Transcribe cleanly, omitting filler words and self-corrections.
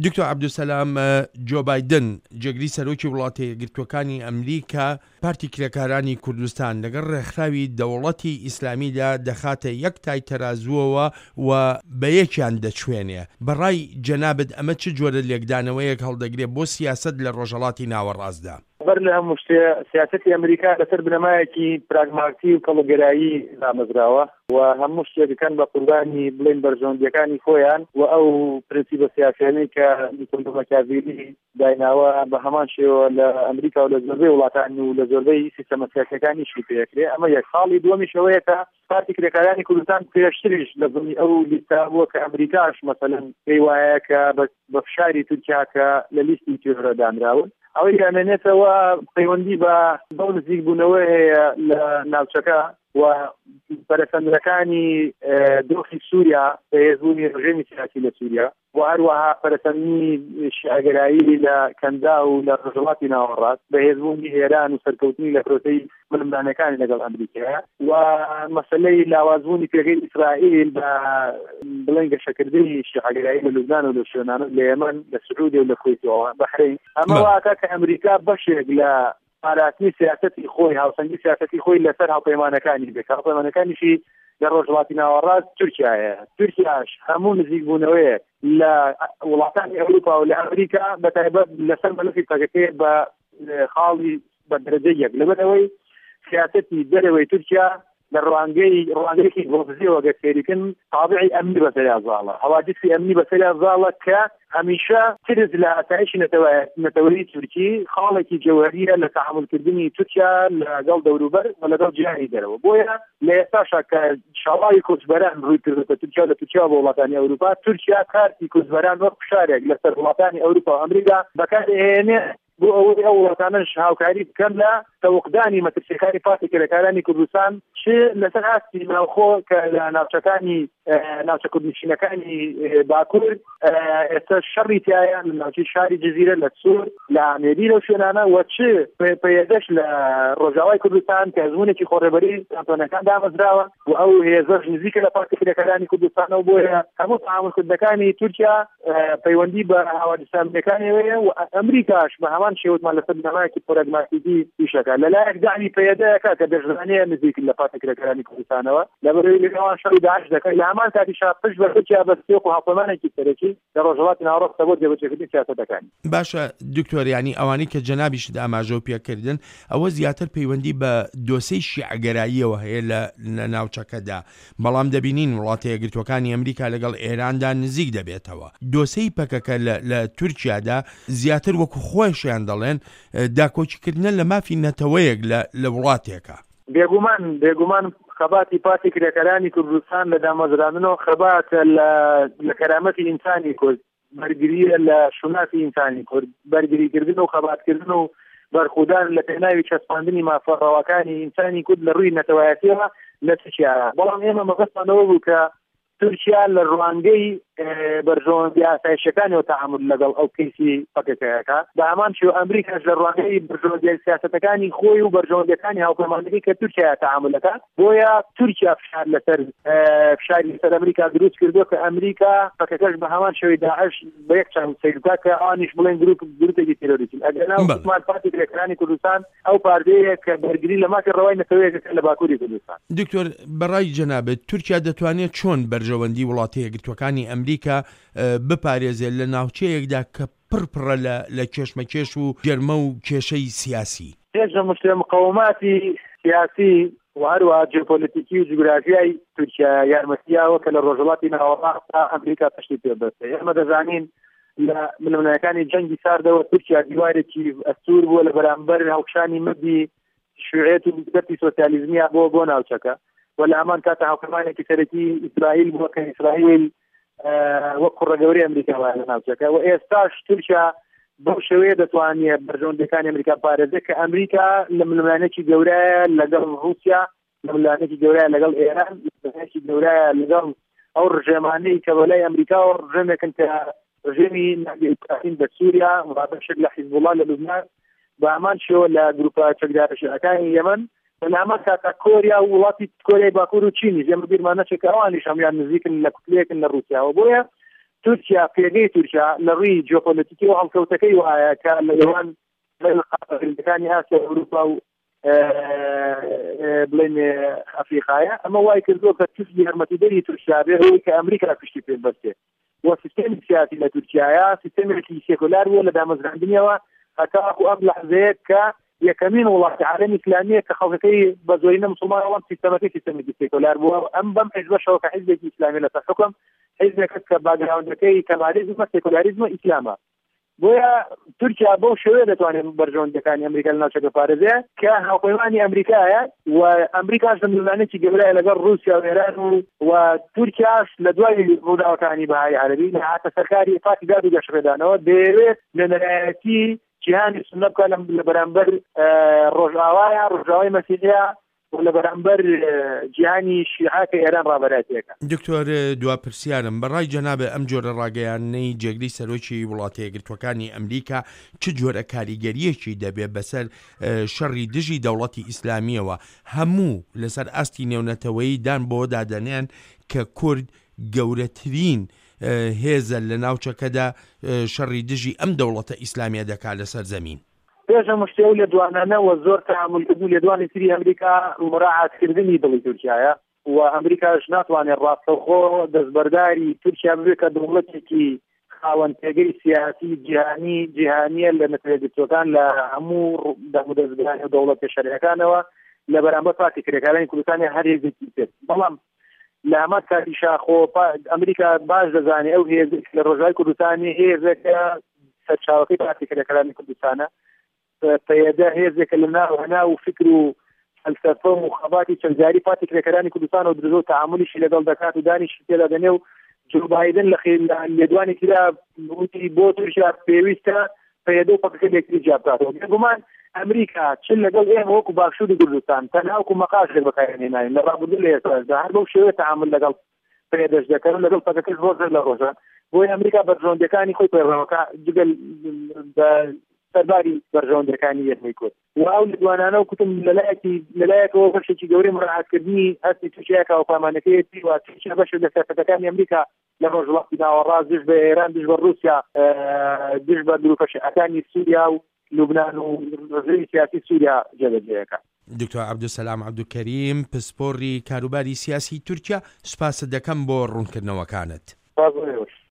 دکتۆر عەبدولسەلام، جۆ بایدن جێگری سەرۆکی وڵاتە یەکگرتووەکانی ئەمریکا پارتی کرێکارانی کوردستان لەگەڵ ڕێکخراوی دەوڵەتی ئیسلامیدا دەخاتە یەک تای تەرازووەوە و بە یەکیان دەچوێنێ. بەڕای جەنابەت ئەمە چ جۆرە لێکدانەوەیەک هەڵدەگرێت بۆ سیاسەت لە ڕۆژهەڵاتی ناوەڕاستدا؟ بەر لە هەموو سیاسەتی ئەمریکا لەسەر بنەمایەکی پراگماتیک و کەڵەگەرایی دامەزراوە و هەموو شتێکەکان بە قوربانی بڵێن بەرژەوەندیەکانی خۆیان و ئەو پرینسیپە سیاسیانەی کە نیکۆلۆ ماکیاڤێلی دایناوە بە هەمان شێوە لە ئەمریکا و لە زۆربەی وڵاتان و لە زۆربەی سیستەمە سیاسیەکانیشی پێکرێ. ئەمە یەک خاڵی دووەمیش ئەوەیە کە پارتی کرێکارانی کوردستان پێشتریش لە زمانی ئەو لیستە بووە کە ئەمریکاش مەسەلەن پێی وایە کە بە فشاری تورکیا کە لە لیستی تێرە دانراون ئەوەی دامێنێتەوە پەیوەندی بە بەو نزیک بوونەوەی هەیە لە ناوچەکە و پەرەسەندەکانی دۆخی سووریا بەهێزبوونی ڕژێمی سیاسی لە سووریا و هەروەها پەرەسەندنی شیعەگەرایی لە کەندا و لە ڕۆژهەڵاتی ناوەڕاست بەهێزبوونی هێران و سەرکەوتنی لە پرۆسەی ململانەکانی لەگەڵ ئەمریکایە و مەسەلەی لاوازبوونی پێگەی ئیسرائیل بە بڵێن گەشەکردنی شیعەگەرایی لە لوبنان و لە شوێنانە لە یەمەن لە سعودی و لە کوێتەوە بەحرین ئەمە واکە کە ئەمریکا بەشێک لە پاراستنی سیاسەتی خۆی هاوسەنگی سیاسەتی خۆی لەسەر هاوپەیمانەکانی بێت. هاوپەیمانەکانیشی لە ڕۆژهەڵاتی ناوەڕاست تورکیایە. تورکیاش هەموو نزیک بوونەوەیە لە وڵاتانی ئەوروپا و لە ئەمریکا بەتایبەت لەسەر مەلەفی پەکەکەی بە خاڵی بە دەرەجە یەک لەبەرەوەی سیاسەتی دەرەوەی تورکیا لە ڕوانگەیەکی بۆزیەوە گەشتێریکن تابعی ئەمنی بەسەریا زاڵە حەواجسی ئەمنی بەسەریا زاڵە کە هەمیشە ترس لە ئاسایشی نەتەوەیی تورکی خاڵێکی جەوهریە لە تەحملکردنی تورکیا لەگەڵ دەوروبەر و لەگەڵ جیهانی دەرەوە. بۆیە لە ئێستاشا کە شاڵاوی کوردبەران ڕووی کردوتە تورکیا لە تورکیا بۆ وڵاتانی ئەوروپا، تورکیا کارتی کوردبەران وەک فشارێک لەسەر وڵاتانی ئەوروپا و ئەمریکا بەکاردهێنێ بۆ ئەوەی ئەو وڵاتانەش هاوکاری بکەن لە تەوقدانی مەترسیەکانی پارتی کرێکارانی کوردستان چ لەسەر ئاستی ناوخۆ کە لە ناوچەکانی ناوچە کوردنشینەکانی باکوور ئێستا شەڕی تایە لە ناوچەی شاری جەزیرە لە سوور لە ئامێدی لەو شوێنانە و چ پێدەش لە ڕۆژاوای کوردستان کە زمونێکی خۆڕێبەری کانتۆنەکان دامەزراوە و ئەو هێزەش نزیکە لە پارتی کرێکارانی کوردستانەوە بۆیە هەموو تەحملکردنەکانی تورکیا پەیوەندی بە هاوادیسانەکانیەوەیە و ئەمریکاش بە هەمان شێوەتمان لەسەر بنەمایەکی پراگماتیکی پیشەکە لەلایەک دامی پەیەدەیەکە کە دەژزانەیە نزیک لە پارتی کرێکارانی کوردستانەوە لەبەرەوەی لەگەڵ شەڕی داعش دەکەن لە هەمان کاتیشا پشت بە تورکیا بەستێک و هاوپەیمانێکی سەرەکی لە ڕۆژهەڵاتی ناوەڕاستە بۆ جێبەجێکردنی سیاسەتەکانی. باشە دکتۆر، یانی ئەوانەی کە جەنابیشت ئاماژە و پێکردن ئەوە زیاتر پەیوەندی بە دۆسەی شیعەگەراییەوە هەیە لە ناوچەکەدا، بەڵام دەبینین وڵاتە یەکگرتووەکانی ئەمریکا لەگەڵ ئێراندا نزیک دەبێتەوە. دۆسەی پەکەکە لە تورکیادا زیاتر وەکو خۆشیان دەڵێن داکۆچیکردنە لە مافی نەتەوەیەک لە وڵاتێکە. بێگومان خەباتی پارتی کرێکارانی کوردستان لە دامەزرانەوە خەباتە لە کەرامەتی ئینسانی کورد، بەرگریە لە شوناتی ئینسانی کورد، بەرگریکردن و خەباتکردن و بەرخودان لە پێناوی چەسپاندنی مافەڕەوەکانی ئینسانی کورد لە ڕووی نەتەوایەتیەوە لە تورکیاە. بەڵام ئێمە مەبەستمانەوە بوو کە تورکیا لە ڕوانگەی بەرژەوەندی ئاسایشەکانیەوە تەعامل لەگەڵ ئەو کەیسی پەکەکەیەکە بە هەمان شێوە ئەمریکاش لە ڕوانگەی بەرژەوەندی سیاسەتەکانی خۆی و بەرژەوەندیەکانی هاوپەیمانیەکەی کە تورکیا تەعامل دەکات، بۆیە تورکیا فشار لەسەر ئەمریکا دروست کردووە کە ئەمریکا پەکەکەش بە هەمان شێوەی داعش بە یەک چاو سەیرکات کە ئانیش بڵێن گروپێکی تێرۆریستی ئەگەر عوسمان پارتی کرێکارانی کوردستان ئەو پاردەیە کە بەرگری لە مافی ڕەوای نەتەوەیەکە لە باکووری کوردستان. دکتۆر، بەڕای جەنابەت تورکیا دەتوانێت چۆن بەرژەوەندی وڵاتە یەکگرتووەکانی ئەمریکا بپارێزێت لە ناوچەیەکدا کە پڕپڕە لە کێشمەکێش و گەرمە و کێشەی سیاسی؟ هێزە مقاوماتی سیاسی و هەروەها جیۆپۆلیتیکی و جوگرافیای تورکیا یارمەتیاوە کە لە ڕۆژهەڵاتی ناوەڕاستدا ئەمریکا پشتی پێبەستێ. ئێمە دەزانین لە ململانەکانی جەنگی ساردەوە تورکیا دیوارێکی ئەستور بووە لە بەرامبەر هاوکشانی مەدی شیوعیەت و دەستی سۆسیالیزمیا بۆ ناوچەکە و لە هەمان کاتە هاوپەیمانێکی سەرەکی ئیسرائیل بووە کە ئیسرائیل وەک کوڕەگەوری ئەمریکا وایە لە ناوچەکە و ئێستاش تورکیا بەو شێوەیە دەتوانێت بەرژەوەندەکانی ئەمریکا پارێزێت کە ئەمریکا لە ململانێکی گەورەیە لەگەڵ رووسیا، لە ململانێکی گەورەیە لەگەڵ ئێران، لەململانێکی گەورەیە لەگەڵ ئەو ڕژێمانەی کە بەلای ئەمریکا و ڕژێمێکن کە ڕژێمی ناگەیبکارین بە سووریا و بەشێک لە حیزبوڵڵا لە لوبنان بە هەمان شێوە لە گروپە چەکدارە شیعەکانی یەمەن لە هەمان کاتە کۆریا و وڵاتی کۆریای باکوور و چینی ئێمە بیرمان نەچێت کە ئەوانیش هەمویان نزیکن لە کوتلەیەکن لە رووسیاوە. بۆیە تورکیا پێگەی تورکیا لە ڕووی جیۆپۆلیتیکی و هەڵکەوتەکەی وایە کە لە ئێوان قەڵەکانی ئاسیا و ئەوروپا و بڵێن ئەفریقایە ئەمە وای کردووە کە تورکی هەرمەتیدەری تورکیا بێ هەوەی کە ئەمریکا پشتی پێ بەستێ و سیستەمی سیاسی لە تورکیایە سیستەمێکی سێکولار بووە لە دامەزراندنیەوە هەتاکو ئەم لەحزەیە کە یەکەمین وڵاتی عالەمی ئیسلامیە کە خەڵکەکەی بە زۆرینە مسلمانەوە سیستەمەکەی سیستەمێکی سێکولار بووە ئەم بەم حیزبەشەوە کە حیزبێکی ئیسلامی لەسەر حکم حیزبێک کە باگراوندەکەی کەمالیزمە سێکولاریزمە ئیسلامە بۆیە تورکیا بەو شێوەیە دەتوانێت بەرژەوەندەکانی ئەمریکا لە ناوچەکە پارێزێ کە هاوپەیمانی ئەمریکایە و ئەمریکاش لەملانێکی گەورەیە لەگەڵ رووسیا و ئێران و تورکیاش لە دوای ڕووداوەکانی بەهای عەرەبی لە هاتە سەرکاری ئێفاقی داد و گەشتڕێدانەوە دەیەوێت لە نەرایەتی جیهانی سونە بکە لە بەرامبەر ڕۆژاوایە ڕۆژاوای مەسیحیە لە بەرامبەر جیهانی شیعە کە ئێران ڕابەراتیەکە. دکتۆر دواپرسیارم بەڕای جەنابێ ئەم جۆرە ڕاگەیانەی جێگری سەرۆکی وڵاتە یەکگرتووەکانی ئەمریکا چ جۆرە کاریگەریەکی دەبێت بەسەر شەڕی دژی دەوڵەتی ئیسلامیەوە هەموو لەسەر ئاستی نێونەتەوەی دان بۆ دادەنێن کە کورد گەورەترین هێزە لە ناوچەکەدا شەڕی دژی ئەم دەوڵەتە ئیسلامیە دەکات لەسەر زەمین. پێشە مشتێ و لێدوانانەوە زۆر تەحملکردن و لێدوانی تری ئەمریکا مراعاتکردنی دڵی تورکیایە و ئەمریکاش ناتوانێت ڕاستەوخۆ دەستبەرداری تورکیا بێت کە دەوڵەتێکی خاوەن پێگەی سیاسی جیهانیە لە نەتەوەیەکان لە هەموو دەستبەرداری دەوڵەتە شەریعەکانەوە لە بەرامبەر پارتیکرێکەکانی کوردستانی هەر هێزێکی پێت بەڵام لە ئەمە کاتیشا خۆ ئەمریکا باش دەزانێت ئەو هێزێک لە ڕۆژای کوردستانی هێزێکە سەرچاوەکەی پارتیکرێکەکانی کوردستانە پەیەدە هێزێکە لە ناوهەنا و فکر و فەلسەفە و خەباتی چەندجاری پارتیکرێکەکانی کوردستان و درۆ تەعاملیشی لەگەڵ دەکات و دانیشی تێدا دەنێ و جو بایدن لە لێدوانی ترا وتی بۆ تورکیا پێویستە پەیەدە و پەکەکە لێکتری جیاب بکاتەوە بێگومان ئەمریکا چ لەگەڵ ئێمە وەکو باشووری کوردستان تەنها وەکو مەقاصد بەکارهێنانی لە ڕابردوو لە ئێستادا هەر بەو شێوەیە تەعامل لەگەڵ پەیەدەش دەکەن و لەگەڵ پەکەکەش ڕۆژ لە ڕۆژە بۆی ئەمریکا بەرژەوەندەکانی خۆی پەیڕەوەکە جگەل سەرباری بەرژەوەندەکانی یەکەمی کورد و ئەو لەدوانانە و کوتم لەلایەکەوە بەشێکی گەورەی مراعاتکردنی هەستی تووشیەکە و پامانەکەیەتی و تووشیە بەشێک لە سیاسەتەکانی ئەمریکا لە ڕۆژوەڵاتی ناوەڕاست دژ بە ئێران دژ بە رووسیا دژ بە دروکەشەکانی سووریا و لوبنان و ڕێژەی سیاسی سووریا جێبەجێیەکە. دکتۆر عەبدولسەلام عەبدولکەریم پسپۆڕی کاروباری سیاسی تورکیا سوپاس دەکەم بۆ ڕوونکردنەوەکانت.